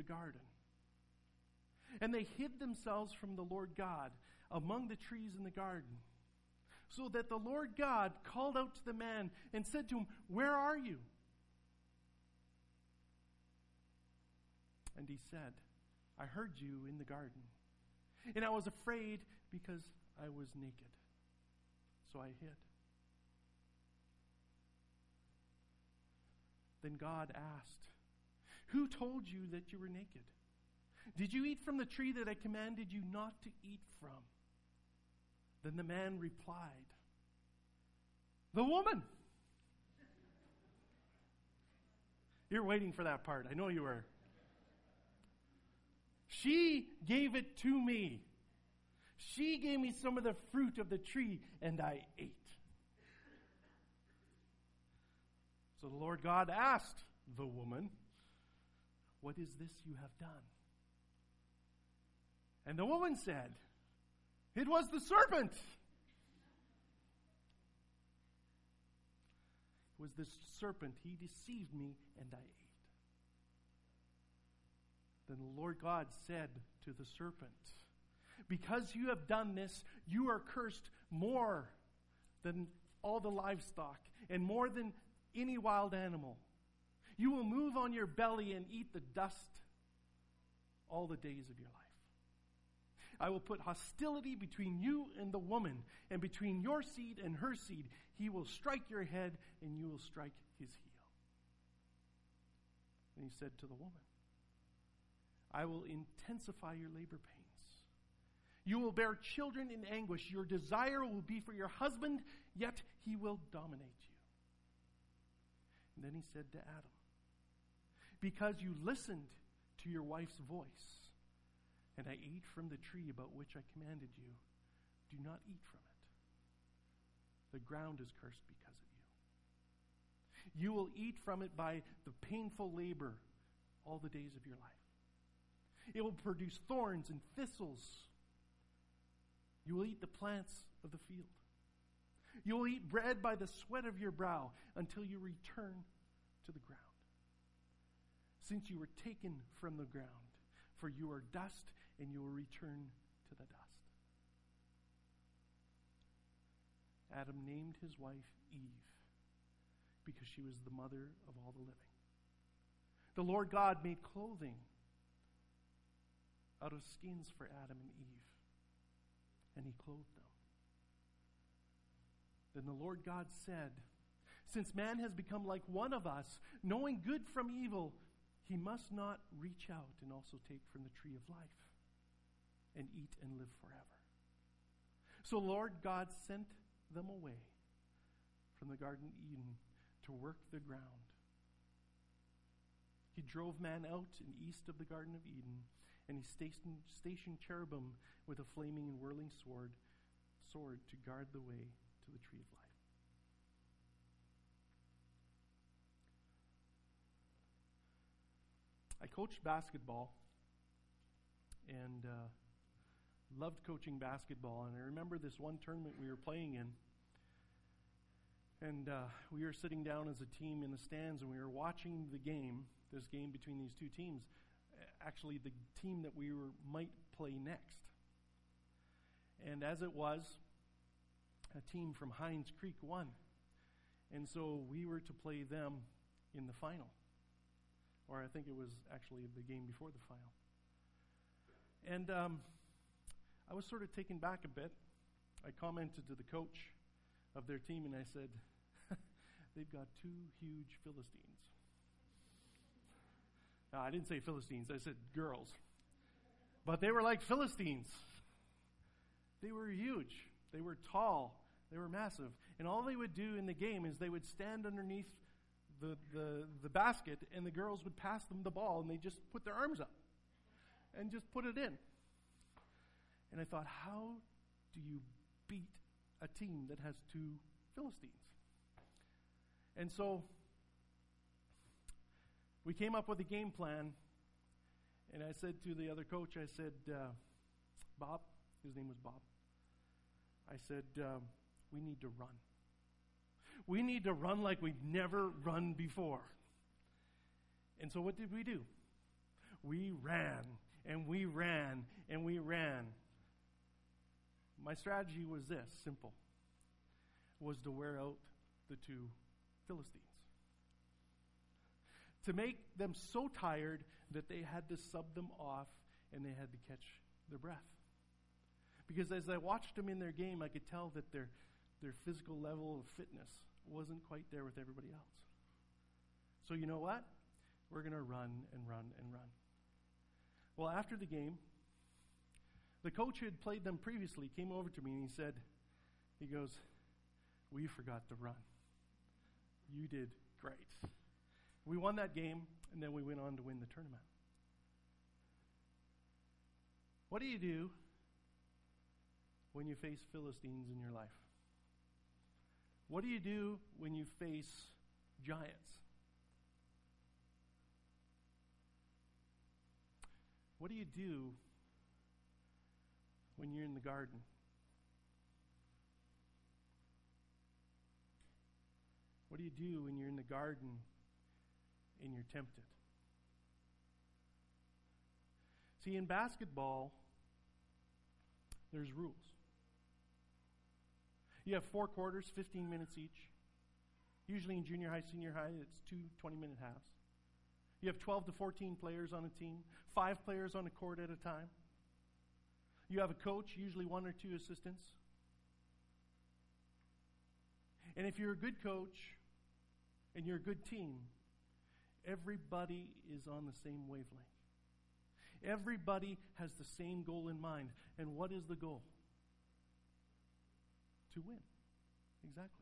garden. And they hid themselves from the Lord God among the trees in the garden. So that the Lord God called out to the man and said to him, "Where are you?" And he said, "I heard you in the garden, and I was afraid because I was naked, so I hid." Then God asked, "Who told you that you were naked? Did you eat from the tree that I commanded you not to eat from?" Then the man replied, "The woman." You're waiting for that part. I know you were. "She gave it to me. She gave me some of the fruit of the tree, and I ate." So the Lord God asked the woman, "What is this you have done?" And the woman said, "It was the serpent. It was the serpent. He deceived me, and I ate." Then the Lord God said to the serpent, "Because you have done this, you are cursed more than all the livestock and more than any wild animal. You will move on your belly and eat the dust all the days of your life. I will put hostility between you and the woman, and between your seed and her seed. He will strike your head, and you will strike his heel." And he said to the woman, "I will intensify your labor pains. You will bear children in anguish. Your desire will be for your husband, yet he will dominate you." And then he said to Adam, "Because you listened to your wife's voice, and I ate from the tree about which I commanded you, do not eat from it. The ground is cursed because of you. You will eat from it by the painful labor all the days of your life. It will produce thorns and thistles. You will eat the plants of the field. You will eat bread by the sweat of your brow until you return to the ground. Since you were taken from the ground, for you are dust, and you will return to the dust." Adam named his wife Eve because she was the mother of all the living. The Lord God made clothing out of skins for Adam and Eve, and he clothed them. Then the Lord God said, "Since man has become like one of us, knowing good from evil, he must not reach out and also take from the tree of life and eat and live forever." So Lord God sent them away from the Garden of Eden to work the ground. He drove man out and east of the Garden of Eden, and he stationed cherubim with a flaming and whirling sword to guard the way to the tree of life. I coached basketball and loved coaching basketball. And I remember this one tournament we were playing in. And we were sitting down as a team in the stands, and we were watching this game between these two teams. Actually, the team that we might play next. And as it was, a team from Hines Creek won. And so we were to play them in the final. Or I think it was actually the game before the final. And I was sort of taken back a bit. I commented to the coach of their team, and I said, "They've got two huge Philistines." Now, I didn't say Philistines, I said girls. But they were like Philistines. They were huge. They were tall. They were massive. And all they would do in the game is they would stand underneath the basket, and the girls would pass them the ball, and they just put their arms up and just put it in. And I thought, how do you beat a team that has two Philistines? And so we came up with a game plan, and I said to the other coach, I said, Bob, his name was Bob, I said, we need to run. We need to run like we've never run before. And so what did we do? we ran and we ran and we ran. My strategy was this, simple, was to wear out the two Philistines. To make them so tired that they had to sub them off and they had to catch their breath. Because as I watched them in their game, I could tell that their physical level of fitness wasn't quite there with everybody else. So you know what? We're going to run and run and run. Well, after the game, the coach who had played them previously came over to me and he goes, we forgot to run. You did great. We won that game, and then we went on to win the tournament. What do you do when you face Philistines in your life? What do you do when you face giants? What do you do when you're in the garden? What do you do when you're in the garden and you're tempted? See, in basketball, there's rules. You have 4 quarters, 15 minutes each. Usually in junior high, senior high, it's 2 20-minute halves. You have 12 to 14 players on a team, 5 players on a court at a time. You have a coach, usually 1 or 2 assistants. And if you're a good coach and you're a good team, everybody is on the same wavelength. Everybody has the same goal in mind. And what is the goal? To win. Exactly.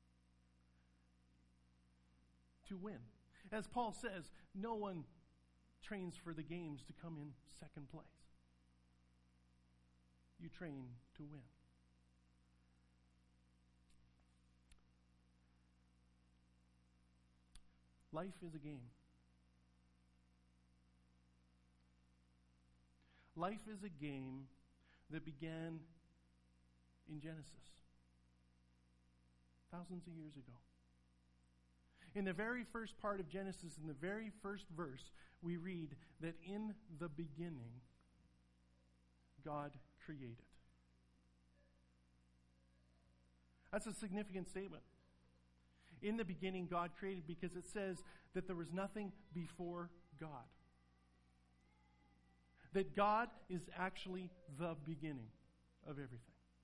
To win. As Paul says, no one trains for the games to come in second place. You train to win. Life is a game. Life is a game that began in Genesis, thousands of years ago. In the very first part of Genesis, in the very first verse, we read that in the beginning, God created. That's a significant statement. In the beginning, God created, because it says that there was nothing before God. That God is actually the beginning of everything.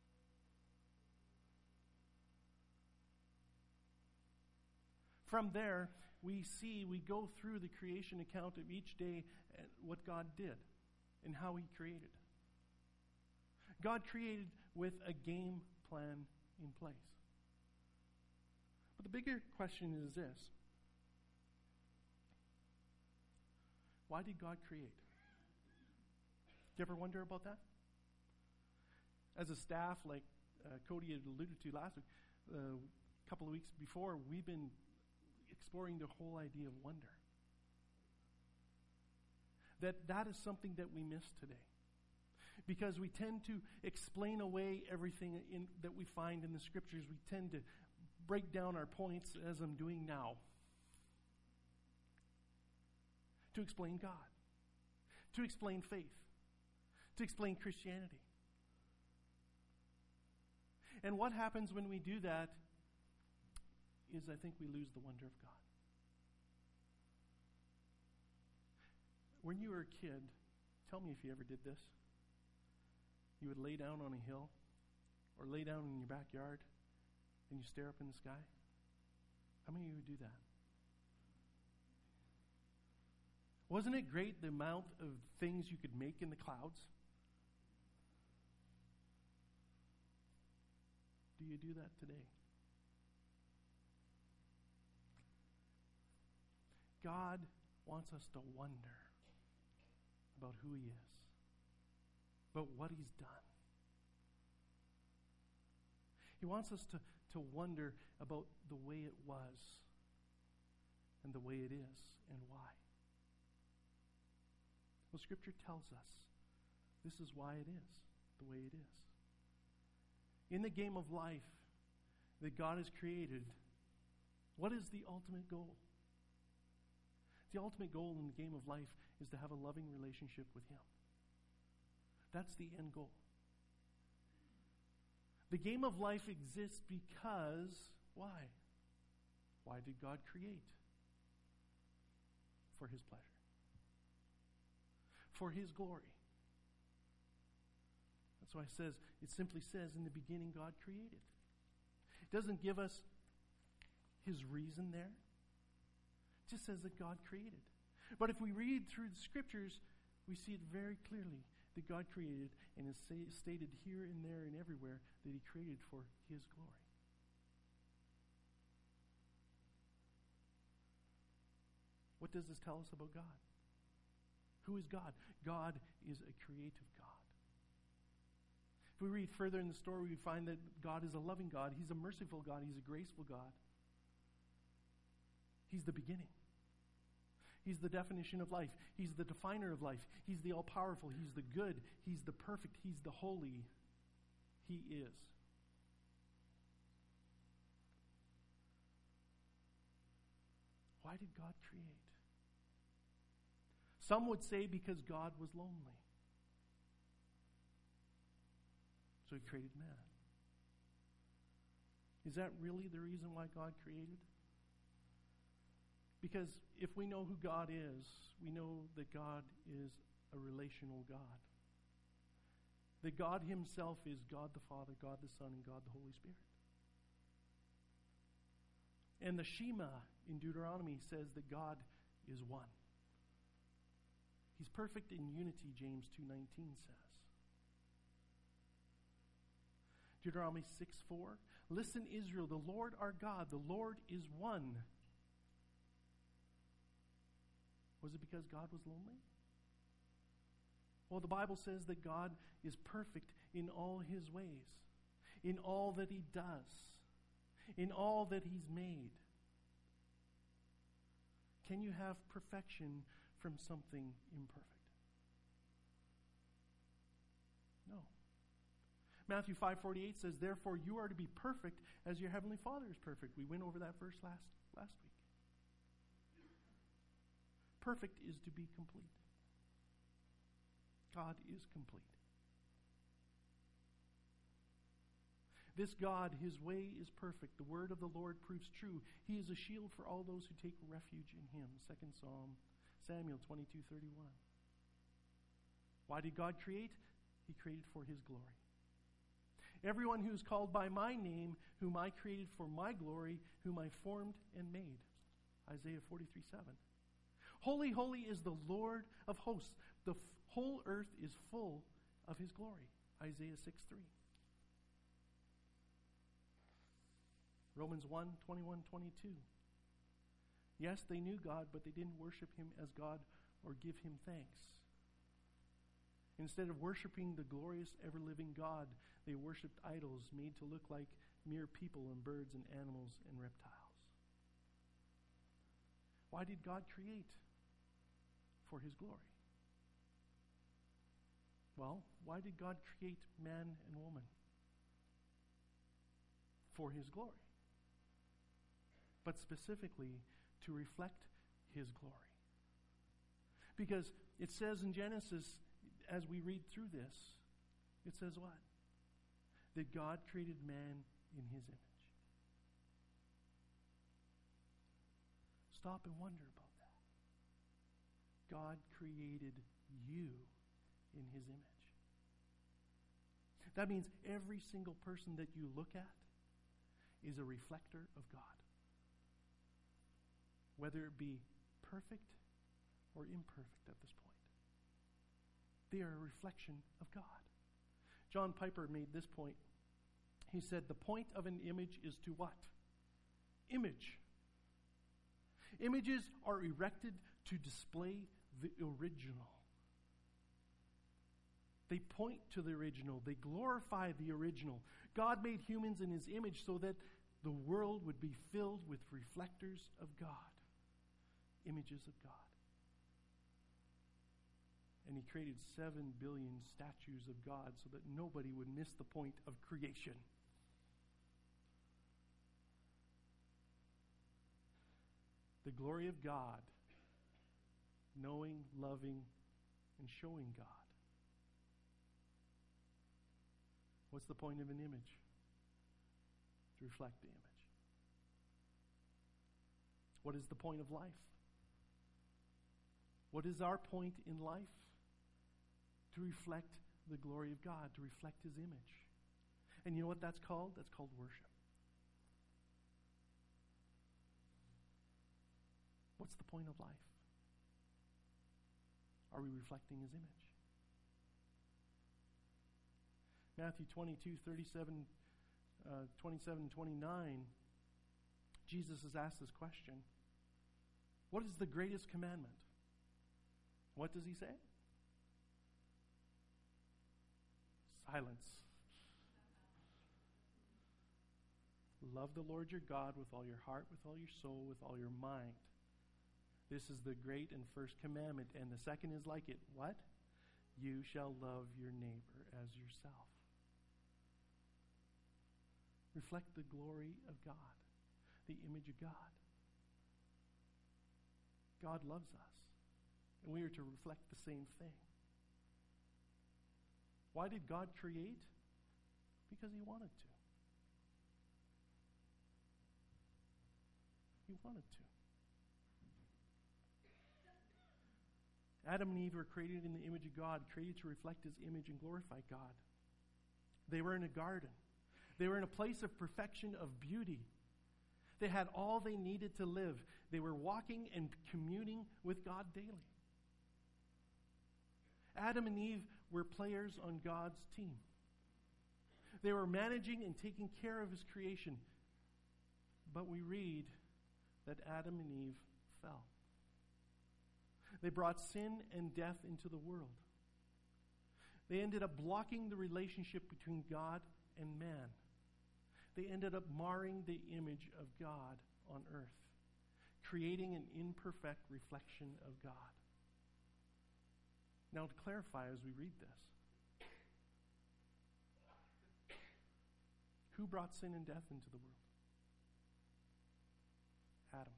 From there, we go through the creation account of each day and what God did and how He created. God created with a game plan in place. But the bigger question is this: why did God create? Do you ever wonder about that? As a staff, like Cody had alluded to last week, a couple of weeks before, we've been exploring the whole idea of wonder. That is something that we miss today. Because we tend to explain away everything that we find in the Scriptures. We tend to break down our points, as I'm doing now, to explain God, to explain faith, to explain Christianity. And what happens when we do that is, I think, we lose the wonder of God. When you were a kid, tell me if you ever did this. You would lay down on a hill or lay down in your backyard and you stare up in the sky. How many of you would do that? Wasn't it great, the amount of things you could make in the clouds? Do you do that today? God wants us to wonder about who He is, about what He's done. He wants us to wonder about the way it was and the way it is and why. Well, Scripture tells us this is why it is the way it is. In the game of life that God has created, what is the ultimate goal? The ultimate goal in the game of life is to have a loving relationship with Him. That's the end goal. The game of life exists because, why? Why did God create? For His pleasure. For His glory. That's why it simply says, in the beginning God created. It doesn't give us His reason there. It just says that God created. But if we read through the Scriptures, we see it very clearly that God created, and is stated here and there and everywhere that He created for His glory. What does this tell us about God? Who is God? God is a creative God. If we read further in the story, we find that God is a loving God. He's a merciful God. He's a graceful God. He's the beginning. He's the definition of life. He's the definer of life. He's the all-powerful. He's the good. He's the perfect. He's the holy. He is. Why did God create? Some would say because God was lonely. So He created man. Is that really the reason why God created? Because if we know who God is, we know that God is a relational God. That God Himself is God the Father, God the Son, and God the Holy Spirit. And the Shema in Deuteronomy says that God is one. He's perfect in unity, James 2:19 says. Deuteronomy 6:4. Listen, Israel, the Lord our God, the Lord is one. Was it because God was lonely? Well, the Bible says that God is perfect in all His ways, in all that He does, in all that He's made. Can you have perfection from something imperfect? No. Matthew 5:48 says, therefore you are to be perfect as your heavenly Father is perfect. We went over that verse last week. Perfect is to be complete. God is complete. This God, His way is perfect. The word of the Lord proves true. He is a shield for all those who take refuge in Him. 2 Samuel 22:31. Why did God create? He created for His glory. Everyone who is called by my name, whom I created for my glory, whom I formed and made. Isaiah 43:7. Holy, holy is the Lord of hosts. The whole earth is full of His glory. Isaiah 6:3. Romans 1:21-22. Yes, they knew God, but they didn't worship Him as God or give Him thanks. Instead of worshiping the glorious, ever-living God, they worshipped idols made to look like mere people and birds and animals and reptiles. Why did God create? For His glory. Well, why did God create man and woman? For His glory. But specifically, to reflect His glory. Because it says in Genesis, as we read through this, it says what? That God created man in His image. Stop and wonder about that. God created you in His image. That means every single person that you look at is a reflector of God. Whether it be perfect or imperfect at this point. They are a reflection of God. John Piper made this point. He said, the point of an image is to what? Image. Images are erected to display the original. They point to the original. They glorify the original. God made humans in His image so that the world would be filled with reflectors of God. Images of God. And He created 7 billion statues of God so that nobody would miss the point of creation. The glory of God knowing, loving, and showing God. What's the point of an image? To reflect the image. What is the point of life? What is our point in life? To reflect the glory of God, to reflect His image. And you know what that's called? That's called worship. What's the point of life? Are we reflecting His image? Matthew 22, 27, 27, 29, Jesus is asked this question. What is the greatest commandment? What does He say? Silence. Love the Lord your God with all your heart, with all your soul, with all your mind. This is the great and first commandment. And the second is like it. What? You shall love your neighbor as yourself. Reflect the glory of God, the image of God. God loves us, and we are to reflect the same thing. Why did God create? Because He wanted to. He wanted to. Adam and Eve were created in the image of God, created to reflect His image and glorify God. They were in a garden. They were in a place of perfection, of beauty. They had all they needed to live. They were walking and communing with God daily. Adam and Eve were players on God's team. They were managing and taking care of His creation. But we read that Adam and Eve fell. They brought sin and death into the world. They ended up blocking the relationship between God and man. They ended up marring the image of God on earth, creating an imperfect reflection of God. Now, to clarify as we read this, who brought sin and death into the world? Adam.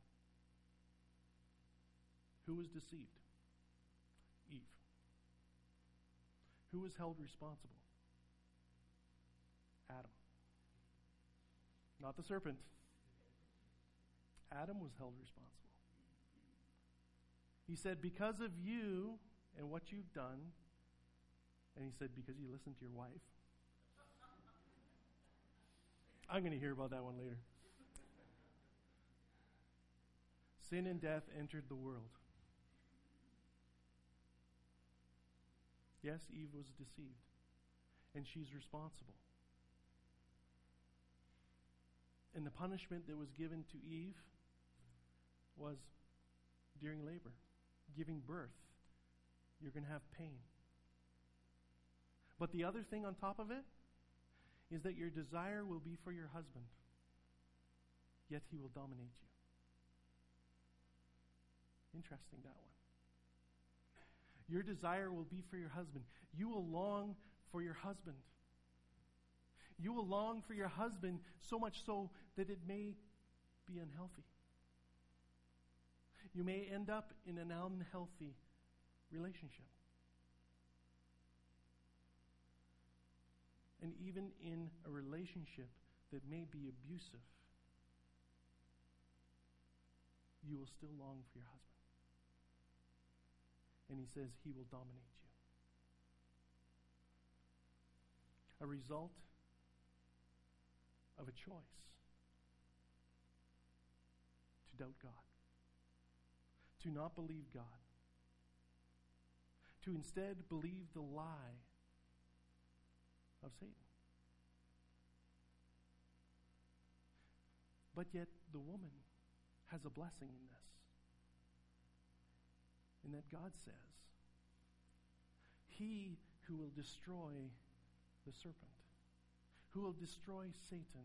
Who was deceived? Eve. Who was held responsible? Adam. Not the serpent. Adam was held responsible. He said, because of you and what you've done, and he said, because you listened to your wife. I'm going to hear about that one later. Sin and death entered the world. Yes, Eve was deceived, and she's responsible. And the punishment that was given to Eve was during labor, giving birth. You're going to have pain. But the other thing on top of it is that your desire will be for your husband, yet he will dominate you. Interesting, that one. Your desire will be for your husband. You will long for your husband. You will long for your husband so much so that it may be unhealthy. You may end up in an unhealthy relationship. And even in a relationship that may be abusive, you will still long for your husband. And he says he will dominate you. A result of a choice to doubt God, to not believe God, to instead believe the lie of Satan. But yet the woman has a blessing in this, in that God says, he who will destroy the serpent, who will destroy Satan,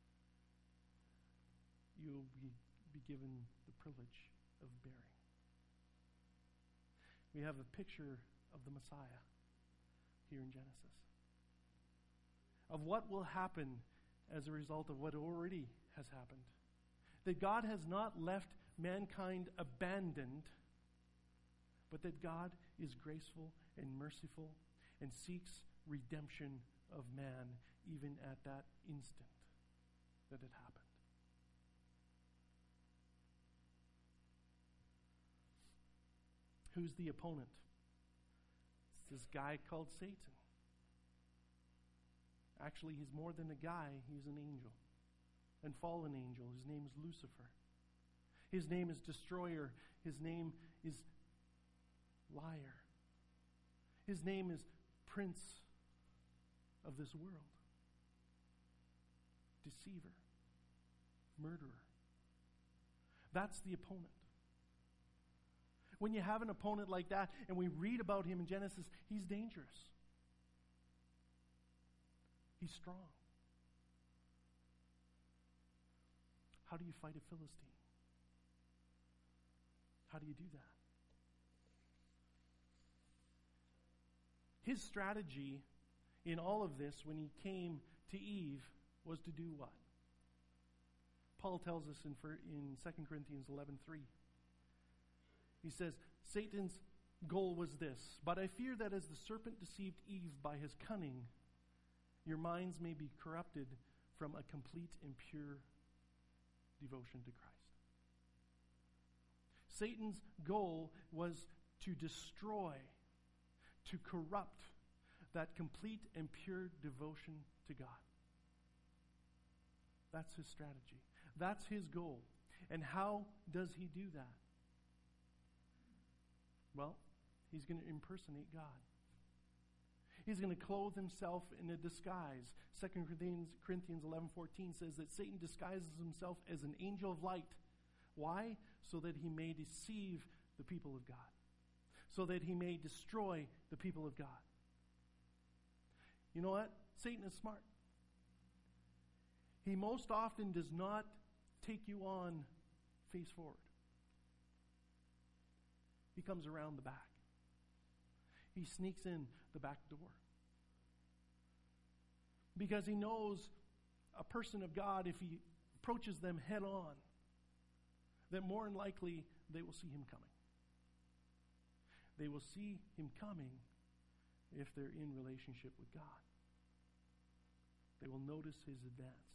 you will be given the privilege of bearing. We have a picture of the Messiah here in Genesis, of what will happen as a result of what already has happened. That God has not left mankind abandoned, but that God is graceful and merciful and seeks redemption of man even at that instant that it happened. Who's the opponent? It's this guy called Satan. Actually, he's more than a guy. He's an angel, and fallen angel. His name is Lucifer. His name is Destroyer. His name is Liar. His name is Prince of this world. Deceiver. Murderer. That's the opponent. When you have an opponent like that, and we read about him in Genesis, he's dangerous. He's strong. How do you fight a Philistine? How do you do that? His strategy in all of this when he came to Eve was to do what? Paul tells us in 2 Corinthians 11:3. He says, Satan's goal was this, but I fear that as the serpent deceived Eve by his cunning, your minds may be corrupted from a complete and pure devotion to Christ. Satan's goal was to destroy, to corrupt that complete and pure devotion to God. That's his strategy. That's his goal. And how does he do that? Well, he's going to impersonate God. He's going to clothe himself in a disguise. 2 Corinthians 11:14 says that Satan disguises himself as an angel of light. Why? So that he may deceive the people of God. So that he may destroy the people of God. You know what? Satan is smart. He most often does not take you on face forward. He comes around the back. He sneaks in the back door. Because he knows a person of God, if he approaches them head on, that more than likely they will see him coming. They will see him coming if they're in relationship with God. They will notice his advance.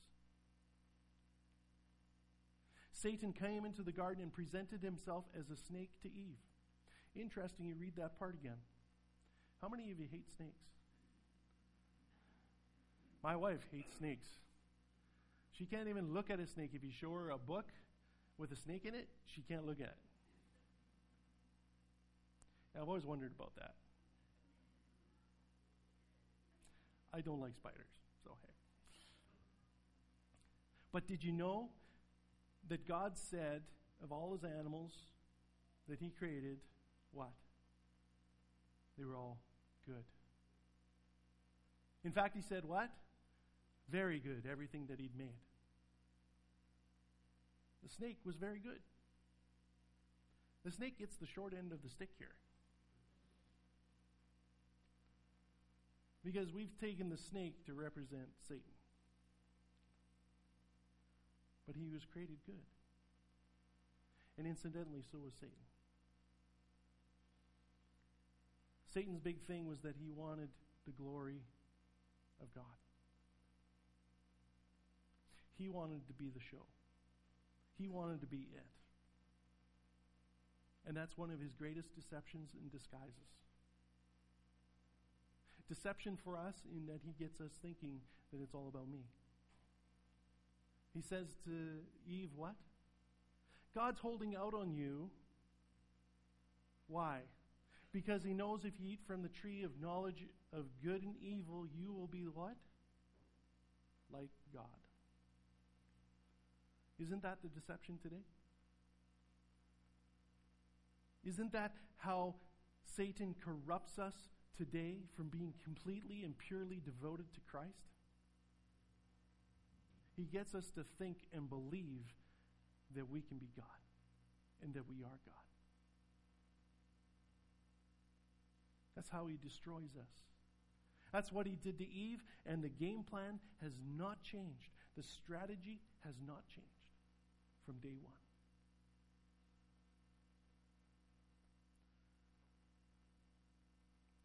Satan came into the garden and presented himself as a snake to Eve. Interesting, you read that part again. How many of you hate snakes? My wife hates snakes. She can't even look at a snake. If you show her a book with a snake in it, she can't look at it. I've always wondered about that. I don't like spiders, so hey. But did you know that God said of all his animals that he created, what? They were all good. In fact, he said what? Very good, everything that he'd made. The snake was very good. The snake gets the short end of the stick here. Because we've taken the snake to represent Satan. But he was created good. And incidentally, so was Satan. Satan's big thing was that he wanted the glory of God. He wanted to be the show. He wanted to be it. And that's one of his greatest deceptions and disguises. Deception for us in that he gets us thinking that it's all about me. He says to Eve, what? God's holding out on you. Why? Because he knows if you eat from the tree of knowledge of good and evil, you will be what? Like God. Isn't that the deception today? Isn't that how Satan corrupts us today from being completely and purely devoted to Christ? He gets us to think and believe that we can be God and that we are God. That's how he destroys us. That's what he did to Eve, and the game plan has not changed. The strategy has not changed from day one.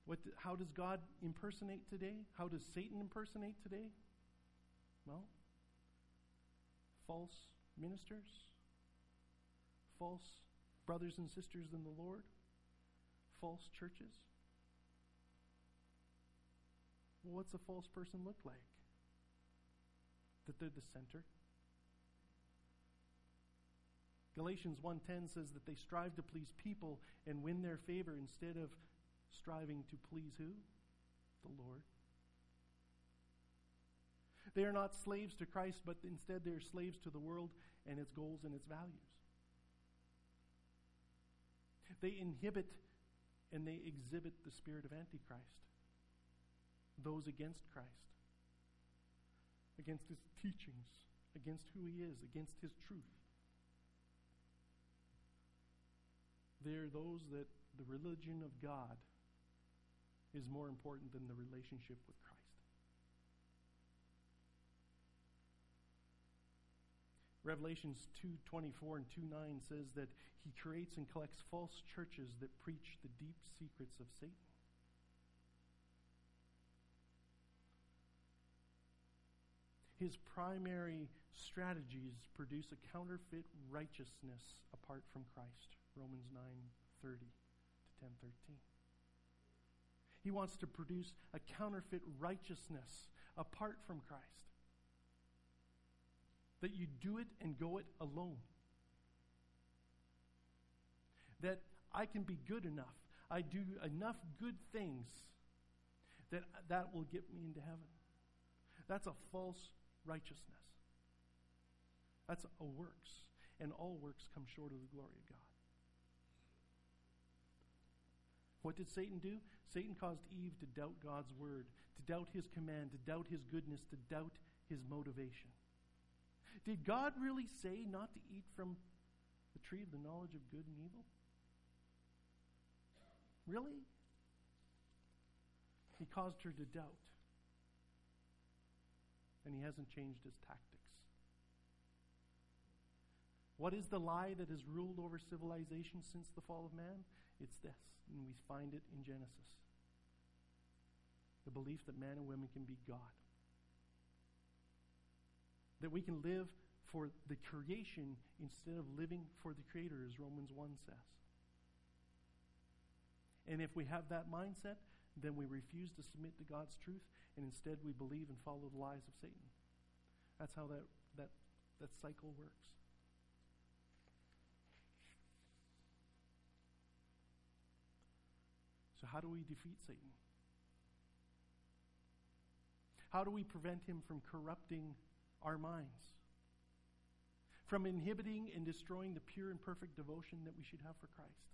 How does God impersonate today? How does Satan impersonate today? Well, false ministers, false brothers and sisters in the Lord, false churches. Well, what's a false person look like? That they're the center. Galatians 1:10 says that they strive to please people and win their favor instead of striving to please who? The Lord. They are not slaves to Christ, but instead they are slaves to the world and its goals and its values. They inhibit and they exhibit the spirit of Antichrist. Those against Christ, against his teachings, against who he is, against his truth. They're those that the religion of God is more important than the relationship with Christ. Revelations 2:24 and 2:9 says that he creates and collects false churches that preach the deep secrets of Satan. His primary strategies produce a counterfeit righteousness apart from Christ. Romans 9:30 to 10:13. He wants to produce a counterfeit righteousness apart from Christ. That you do it and go it alone. That I can be good enough. I do enough good things that will get me into heaven. That's a false righteousness. That's a works. And all works come short of the glory of God. What did Satan do? Satan caused Eve to doubt God's word, to doubt his command, to doubt his goodness, to doubt his motivation. Did God really say not to eat from the tree of the knowledge of good and evil? Really? He caused her to doubt. And he hasn't changed his tactics. What is the lie that has ruled over civilization since the fall of man? It's this, and we find it in Genesis. The belief that man and women can be God. That we can live for the creation instead of living for the Creator, as Romans 1 says. And if we have that mindset, then we refuse to submit to God's truth, and instead we believe and follow the lies of Satan. That's how that cycle works. So how do we defeat Satan? How do we prevent him from corrupting our minds? From inhibiting and destroying the pure and perfect devotion that we should have for Christ?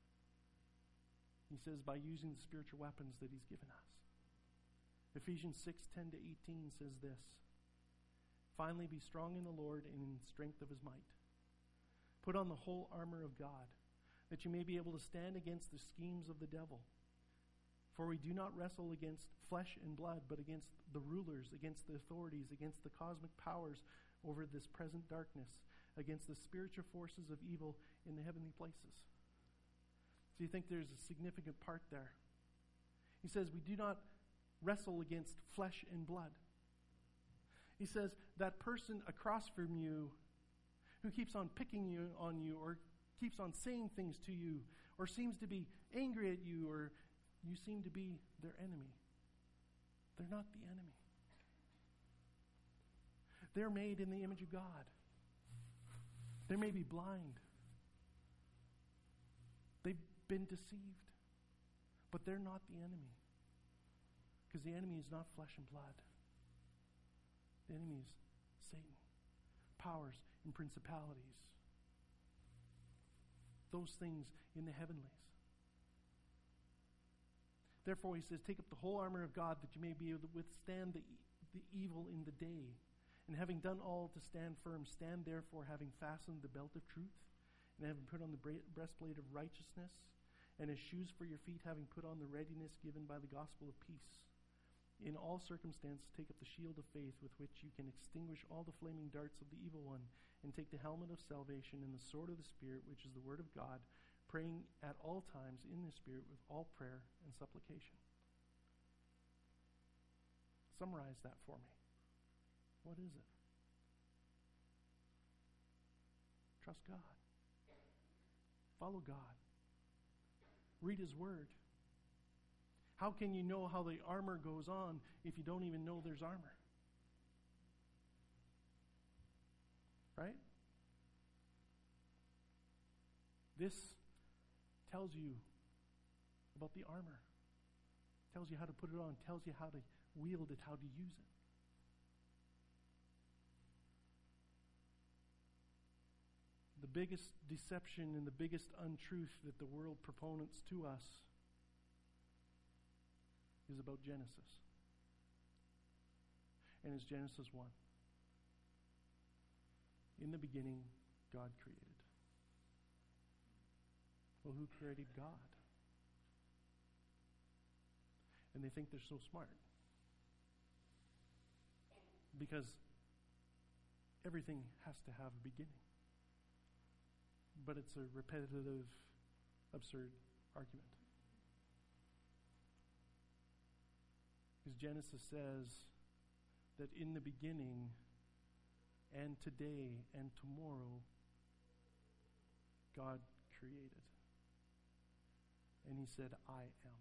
He says, by using the spiritual weapons that he's given us. Ephesians 6:10 to 18 says this: Finally, be strong in the Lord and in the strength of his might. Put on the whole armor of God, that you may be able to stand against the schemes of the devil. For we do not wrestle against flesh and blood, but against the rulers, against the authorities, against the cosmic powers over this present darkness, against the spiritual forces of evil in the heavenly places. So you think there's a significant part there. He says we do not wrestle against flesh and blood. He says that person across from you who keeps on picking on you or keeps on saying things to you or seems to be angry at you or you seem to be their enemy. They're not the enemy. They're made in the image of God. They may be blind. They've been deceived. But they're not the enemy. Because the enemy is not flesh and blood. The enemy is Satan. Powers and principalities. Those things in the heavenlies. Therefore, he says, take up the whole armor of God that you may be able to withstand the evil in the day. And having done all to stand firm, stand therefore, having fastened the belt of truth, and having put on the breastplate of righteousness, and as shoes for your feet, having put on the readiness given by the gospel of peace. In all circumstances, take up the shield of faith with which you can extinguish all the flaming darts of the evil one, and take the helmet of salvation and the sword of the Spirit, which is the word of God, praying at all times in the Spirit with all prayer and supplication. Summarize that for me. What is it? Trust God. Follow God. Read His Word. How can you know how the armor goes on if you don't even know there's armor? Right? This tells you about the armor. Tells you how to put it on. Tells you how to wield it, how to use it. The biggest deception and the biggest untruth that the world proponents to us is about Genesis. And it's Genesis 1. In the beginning, God created. Well, who created God? And they think they're so smart. Because everything has to have a beginning. But it's a repetitive, absurd argument. Because Genesis says that in the beginning and today and tomorrow, God created. And He said, I am.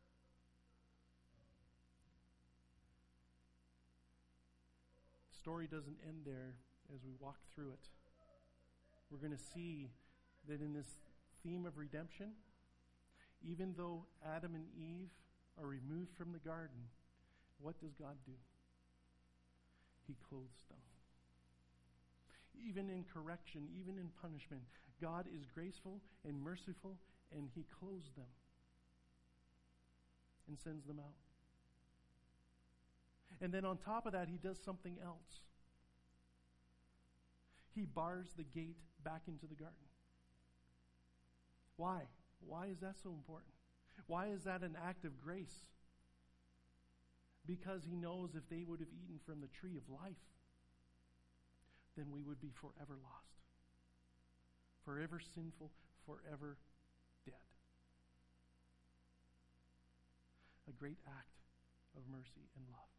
The story doesn't end there as we walk through it. We're going to see that in this theme of redemption, even though Adam and Eve are removed from the garden, what does God do? He clothes them. Even in correction, even in punishment, God is graceful and merciful, and He clothes them and sends them out. And then on top of that, He does something else. He bars the gate back into the garden. Why? Why is that so important? Why is that an act of grace? Because He knows if they would have eaten from the tree of life, then we would be forever lost. Forever sinful, forever dead. A great act of mercy and love.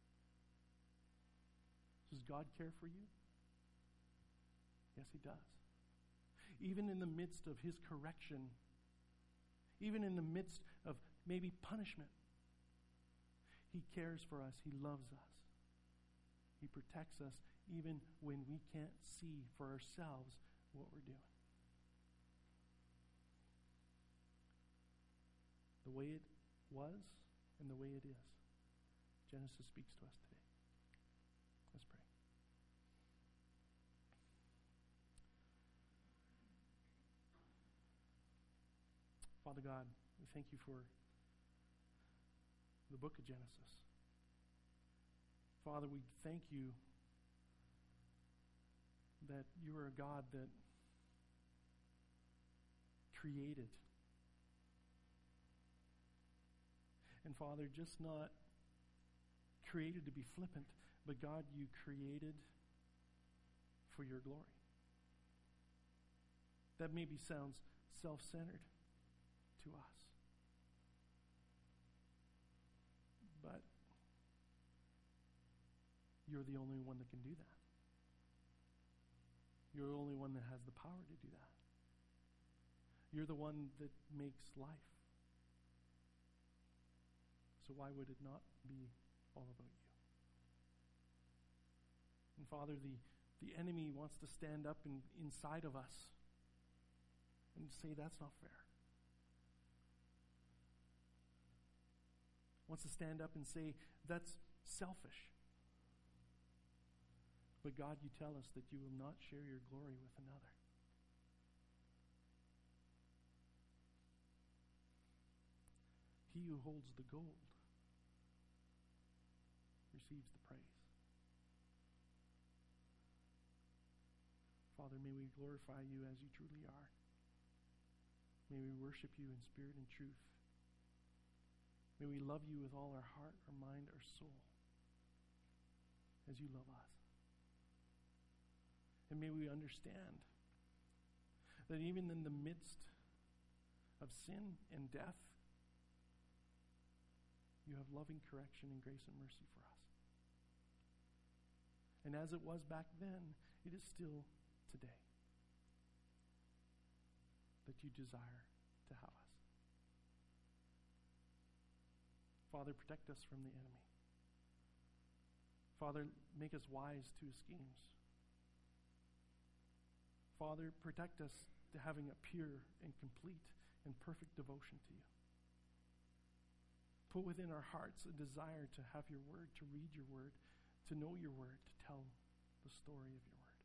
Does God care for you? Yes, He does. Even in the midst of His correction, even in the midst of maybe punishment, He cares for us. He loves us. He protects us even when we can't see for ourselves what we're doing. The way it was and the way it is. Genesis speaks to us today. Let's pray. Father God, we thank You for the book of Genesis. Father, we thank You that You are a God that created. And Father, just not created to be flippant, but God, You created for Your glory. That maybe sounds self-centered to us. But You're the only one that can do that. You're the only one that has the power to do that. You're the one that makes life. So why would it not be all about You? And Father, the enemy wants to stand up inside of us and say that's not fair. Wants to stand up and say that's selfish. But God, You tell us that You will not share Your glory with another. He who holds the gold receives the praise. Father, may we glorify You as You truly are. May we worship You in spirit and truth. May we love You with all our heart, our mind, our soul, as You love us. And may we understand that even in the midst of sin and death, You have loving correction and grace and mercy for us. And as it was back then, it is still today. That you desire to have us. Father, protect us from the enemy. Father, make us wise to his schemes. Father, protect us to having a pure and complete and perfect devotion to you. Put within our hearts a desire to have your word, to read your word, to know your word, to tell the story of your word.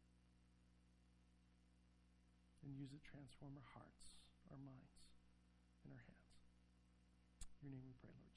And use it to transform our hearts, our minds, and our hands. In your name we pray, Lord Jesus.